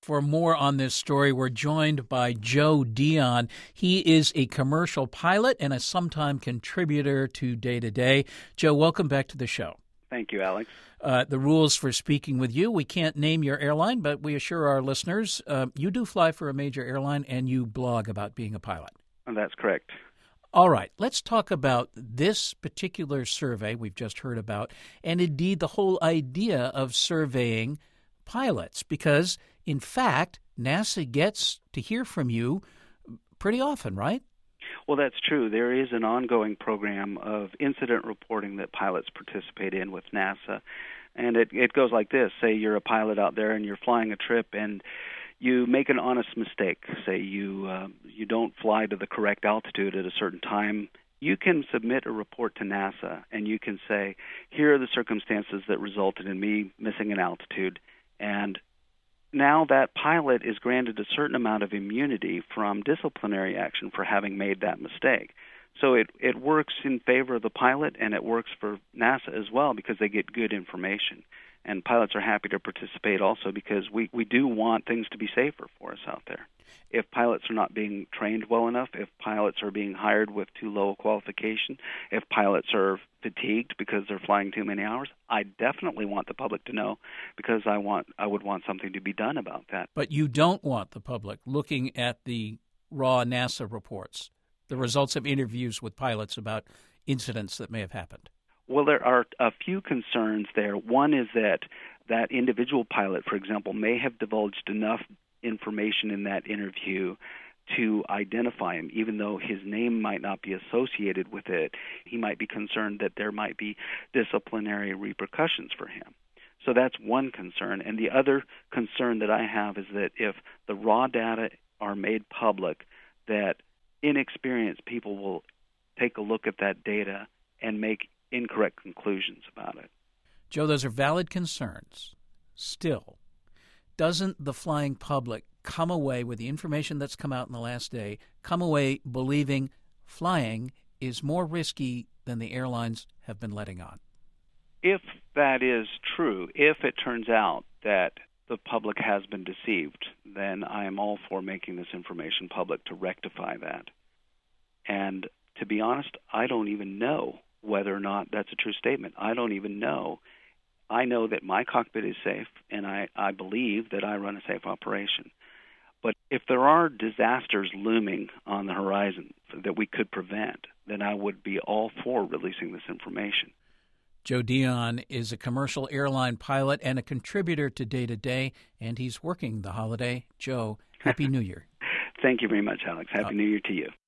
For more on this story, we're joined by Joe Dion. He is a commercial pilot and a sometime contributor to Day to Day. Joe, welcome back to the show. Thank you, Alex. The rules for speaking with you, we can't name your airline, but we assure our listeners you do fly for a major airline and you blog about being a pilot. That's correct. All right, let's talk about this particular survey we've just heard about, and indeed the whole idea of surveying pilots, because, in fact, NASA gets to hear from you pretty often, right? Well, that's true. There is an ongoing program of incident reporting that pilots participate in with NASA, and it goes like this. Say you're a pilot out there and you're flying a trip and you make an honest mistake. Say you don't fly to the correct altitude at a certain time. You can submit a report to NASA, and you can say, here are the circumstances that resulted in me missing an altitude. And now that pilot is granted a certain amount of immunity from disciplinary action for having made that mistake. So it works in favor of the pilot, and it works for NASA as well because they get good information. And pilots are happy to participate also because we do want things to be safer for us out there. If pilots are not being trained well enough, if pilots are being hired with too low a qualification, if pilots are fatigued because they're flying too many hours, I definitely want the public to know because I would want something to be done about that. But you don't want the public looking at the raw NASA reports, the results of interviews with pilots about incidents that may have happened. Well, there are a few concerns there. One is that individual pilot, for example, may have divulged enough information in that interview to identify him, even though his name might not be associated with it. He might be concerned that there might be disciplinary repercussions for him. So that's one concern. And the other concern that I have is that if the raw data are made public, that inexperienced people will take a look at that data and make incorrect conclusions about it. Joe, those are valid concerns. Still, doesn't the flying public come away with the information that's come out in the last day, come away believing flying is more risky than the airlines have been letting on? If that is true, if it turns out that the public has been deceived, then I am all for making this information public to rectify that. And to be honest, I don't even know whether or not that's a true statement. I don't even know. I know that my cockpit is safe, and I believe that I run a safe operation. But if there are disasters looming on the horizon that we could prevent, then I would be all for releasing this information. Joe Dion is a commercial airline pilot and a contributor to Day to Day, and he's working the holiday. Joe, Happy New Year. Thank you very much, Alex. Happy New Year to you.